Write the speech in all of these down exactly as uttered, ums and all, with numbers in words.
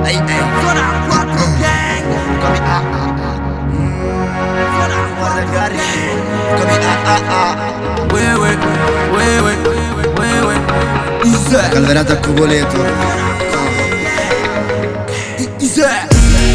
Ehi, ehi, Zona quattro gang. come ah ah ah. Zona Guarda quattro cari, gang. come ah ah ah. Wewe, wewe, wewe. Isè, Calverato a Cogoleto. Isè,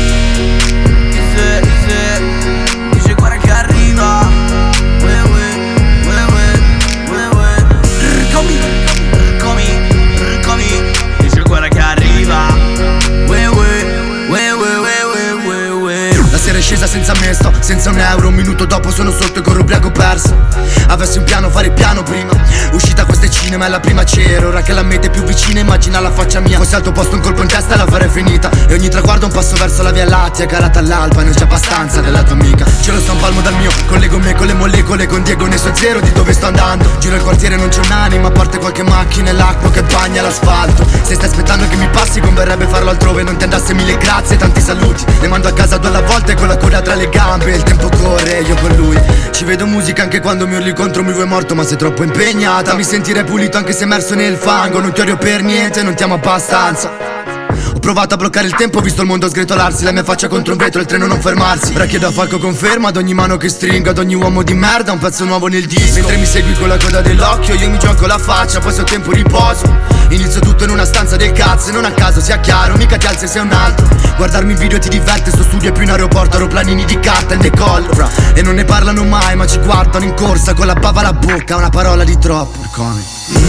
Isè, Isè. Dice guarda che arriva. Wewe, wewe, wewe. Rcomi, rcomi, rcomi. Dice guarda che arriva. Wewe, wewe, wewe, wewe. La sera è scesa senza me, sto senza un euro. Un minuto dopo sono sotto e con l'ubriaco perso. Avessi un piano, fare piano prima. Uscita questo è cinema, è la prima c'era. Ora che la meta è più vicina, immagina la faccia mia. Fosse al tuo posto un colpo in testa e la farei finita. E ogni traguardo un passo verso la via lattea, calata all'alba, non c'è abbastanza della tua amica. Ce lo sta un palmo dal mio, collego me con le molecole. Con Diego ne so zero di dove sto andando. Giro il quartiere, non c'è un'anima, a parte qualche macchina e l'acqua che bagna l'asfalto. Se stai aspettando che mi passi, converrebbe farlo altrove. Non ti andasse mille grazie, tanti saluti. Le mando a casa due alla volta e con la coda tra le gambe. Il tempo corre, io con lui. Ci vedo musica anche quando mi urli contro, mi vuoi morto ma sei troppo impegnata. Mi sentirei pulito anche se immerso nel fango. Non ti odio per niente, non ti amo abbastanza. Ho provato a bloccare il tempo, ho visto il mondo sgretolarsi. La mia faccia contro un vetro, il treno non fermarsi. Ora chiedo a Falco conferma, ad ogni mano che stringo, ad ogni uomo di merda un pezzo nuovo nel disco. Mentre mi segui con la coda dell'occhio, io mi gioco la faccia, poi se ho tempo riposo. Inizio tutto in una stanza del cazzo e non a caso sia chiaro, mica ti alzi e sei un altro. Guardarmi video ti diverte, sto studio è più un aeroporto, aeroplanini di carta il decollo. E non ne parlano mai ma ci guardano in corsa con la bava alla bocca, una parola di troppo. Come?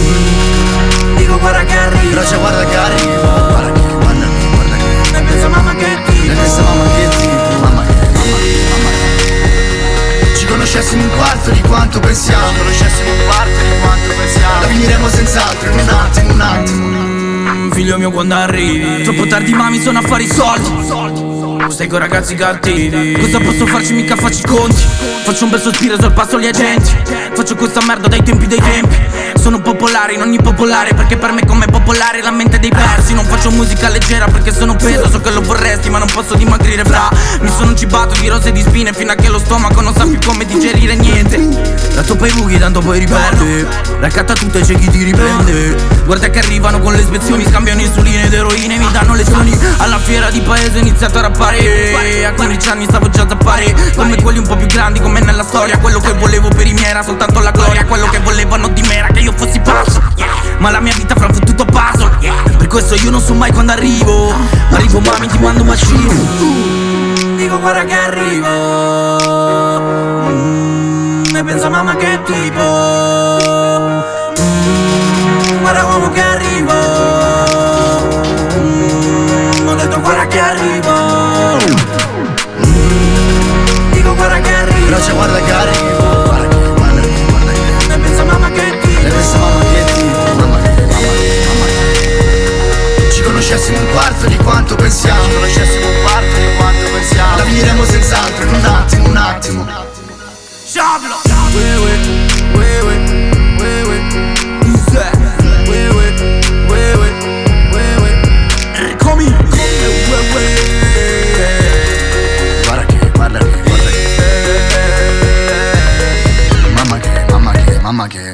Dico guarda che arriva. Però c'è guarda che arriva. Guarda che, guarda che, guarda che. Ne pensa mamma che tipo. Ne pensa mamma che tipo. Mamma che, mamma che. Ci conoscessimo un quarto di quanto pensiamo. Ci conoscessimo un quarto di quanto pensiamo. La finiremo senz'altro in un attimo, un attimo. Mm, figlio mio quando arrivi. Troppo tardi mami sono a fare i soldi. Stai con ragazzi cattivi. Cosa posso farci, mica faccio i conti. Faccio un bel sospiro, sorpasso gli agenti. Faccio questa merda dai tempi dei tempi. Sono popolare in ogni popolare, perché per me come popolare la mente dei persi. Non faccio musica leggera perché sono peso. So che lo vorresti ma non posso dimagrire fra. Mi sono cibato di rose e di spine fino a che lo stomaco non sa più come digerire niente. La toppa i buchi tanto poi riperde. Raccatta tutto e c'è chi ti riprende. Guarda che arrivano con le ispezioni, scambiano insuline ed eroine, mi danno lezioni. Alla fiera di paese ho iniziato a rappare. A quindici anni stavo già a zappare. Come quelli un po' più grandi come nella storia. Quello che volevo per i miei era soltanto la gloria. Quello che volevano di me era che io fossi pazzo, yeah. Ma la mia vita fra fottuto puzzle, yeah. Per questo io non so mai quando arrivo. Arrivo mami ti mando un bacino. mm, Dico guarda che arrivo. mm, Ne pensa mamma che tipo. mm, Guarda uomo che arrivo. mm, Ho detto guarda che arrivo. mm, Dico guarda che arrivo. Però c'è guarda che arriva. Guarda che, guarda che, guarda che. Ne pensa mamma che tipo. Ne pensa mamma che tipo. Mamma che, mamma che, mamma che. Ci conoscessimo un quarto di quanto pensiamo. Ci conoscessimo un quarto di quanto pensiamo. La finiremo senz'altro in un attimo, un attimo. Sciablo. Wewe, wewe, wewe. Isè. Wewe, wewe, wewe. Come? Wewe. Guarda che, guarda che, guarda che. Mamma che, mamma che, mamma che.